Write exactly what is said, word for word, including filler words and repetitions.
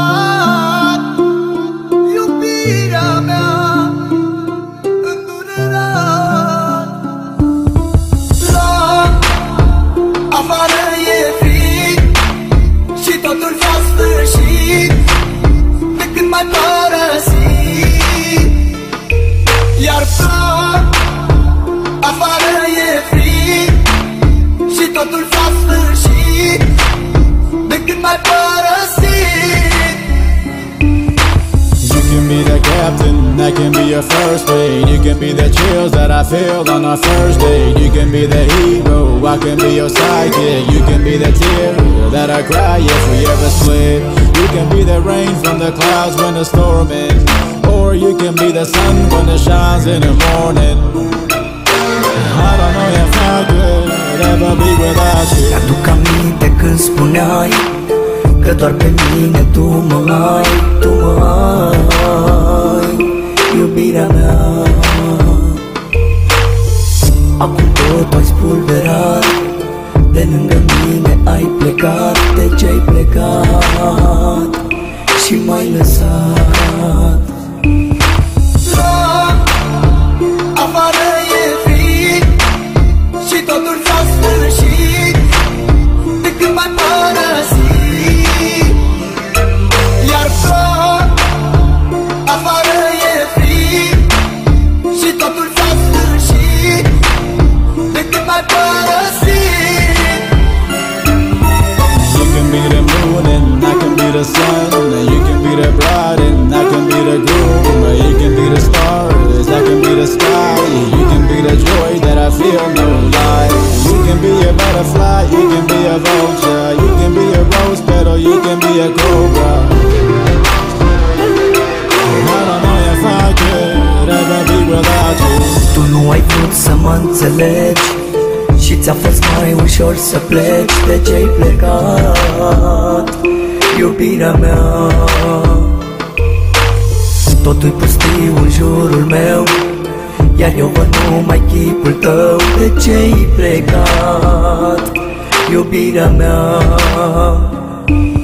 iubirea mea îndurerat. La afară e frig și totul s-a sfârșit de când m-ai părăsit. Iar ploc, afară e frig și totul s-a sfârșit de când m-ai părăsit. You can be the captain, that can be your first mate. You can be the chills that I feel on our first date. You can be the hero, I can be your sidekick. You can be the tear that I cry if we ever split. You can be the rain from the clouds when the storm ends, or you can be the sun when it shines in the morning. I don't know if I could ever be without you. Mi-aduc aminte când spuneai că doar pe mine tu mă ai, tu mă ai, iubirea mea. Acum tot ai spulberat, de lângă mine ai plecat. De ce ai plecat și m-ai lăsat? La afară e frig și totul s-a sfârșit de când m-ai părăsit. Iar ploc, afară e frig și totul s-a sfârșit de când m-ai părăsit. You can be the moon and I can be the sun. You can be the bride and I can be the groom. You can be the stars, I can be the sky. You can be the joy that I feel, no lie. You can be a butterfly, you can be a vulture. You can be a rose petal, you can be a cobra. I don't know if I could ever be without you. Tu nu ai vrut să mă înțelegi și ți-a fost mai ușor să pleci. De ce-ai plecat, iubirea mea? Totul-i pustiu în jurul meu, iar eu văd numai chipul tău. De ce-ai plecat, iubirea mea?